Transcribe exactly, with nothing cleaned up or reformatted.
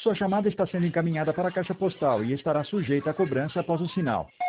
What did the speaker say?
Sua chamada está sendo encaminhada para a caixa postal e estará sujeita à cobrança após o sinal.